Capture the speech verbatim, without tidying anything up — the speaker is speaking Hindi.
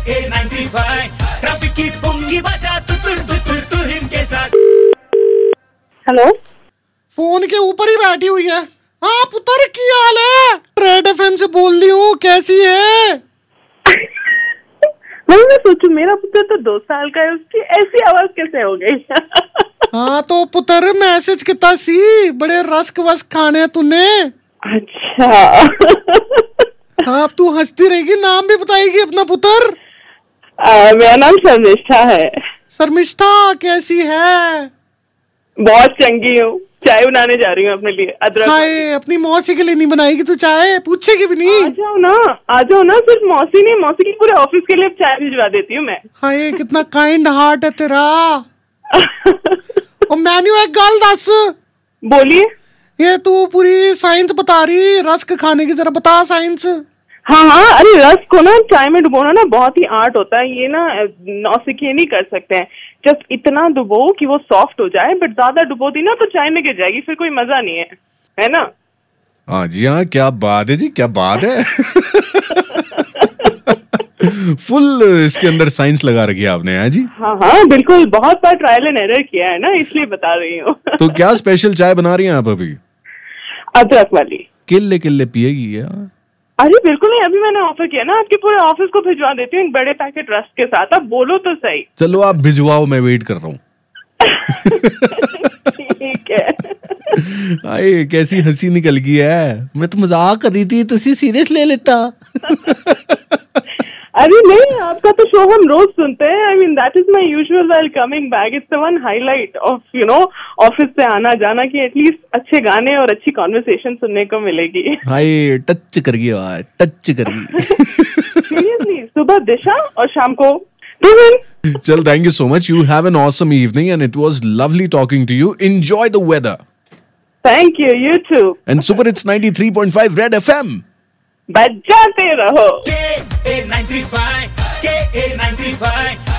ए नाइंटी फाइव ट्रैफिक की पुंगी बजा तू तुर तू तुर तू इनके साथ। हेलो, फोन के ऊपर ही बैठी हुई है। हाँ पुत्र, की हाल है? रेड एफएम से बोल रही हूँ, कैसी है? वही मैं सोचूं, मेरा पुत्र तो दो साल का है, उसकी ऐसी आवाज कैसे हो गई? हाँ तो पुत्र, मैसेज कितना सी, बड़े रस्क वस्क खाने हैं तूने। अच्छा। हाँ, अब तू हंसती रहेगी, नाम भी बताएगी अपना पुत्र? आ, मेरा नाम शर्मिष्ठा है। शर्मिष्ठा कैसी है? बहुत चंगी हूँ, चाय बनाने जा रही हूँ अपने लिए अदरक। हाय, अपनी मौसी के लिए नहीं बनाएगी तू चाय? पूछेगी भी नहीं? आ जाओ ना, आ जाओ ना, सिर्फ मौसी नहीं, मौसी की पूरे ऑफिस के लिए चाय भिजवा देती हूँ मैं। हाय, कितना काइंड हार्ट है तेरा। और मैन्यू एक गल दस। बोलिए। ये तू पूरी साइंस बता रही, रस्क खाने की, जरा बता साइंस। हाँ हाँ, अरे रस को ना चाय में डुबोना ना बहुत ही आर्ट होता है, ये ना नौसिखिए नहीं कर सकते हैं। जस्ट इतना डुबो कि वो सॉफ्ट हो जाए, बट ज्यादा डुबो दी ना तो चाय में गिर जाएगी, फिर कोई मजा नहीं है, है ना? हाँ जी, हाँ, क्या बात है जी, क्या बात है। फुल इसके अंदर साइंस लगा रखी है आपने। है जी? हाँ हाँ बिल्कुल, बहुत बार ट्रायल एंड एरर किया है ना, इसलिए बता रही हूँ। तो क्या स्पेशल चाय बना रही हैं आप अभी? अदरक वाली। किल्ले किल्ले पिएगी यार? अरे बिल्कुल नहीं, अभी मैंने ऑफर किया ना, आपके पूरे ऑफिस को भिजवा देती हूँ एक बड़े पैकेट रस्क के साथ। आप बोलो तो सही। चलो आप भिजवाओ, मैं वेट कर रहा हूँ। ठीक है। आए, कैसी हंसी निकल गई है। मैं तो मजाक कर रही थी, तो सीरियस ले लेता। अरे नहीं, आपका तो शो हम रोज सुनते हैं। I mean that is my usual while coming back. It's the one highlight of you know office से आना जाना, कि एटलीस्ट अच्छे गाने और अच्छी कॉन्वर्सेशन सुनने को मिलेगी। हाय, टच कर गई, टच कर गई। सीरियसली, सुबह दिशा और शाम को टूविन। चल, thank you so much. You have an awesome evening and it was lovely talking to you. Enjoy the weather. Thank you, you too. And super hits ninety three point five red FM बजाते रहो। के ए नाइंटी फाइव के ए नाइंटी फाइव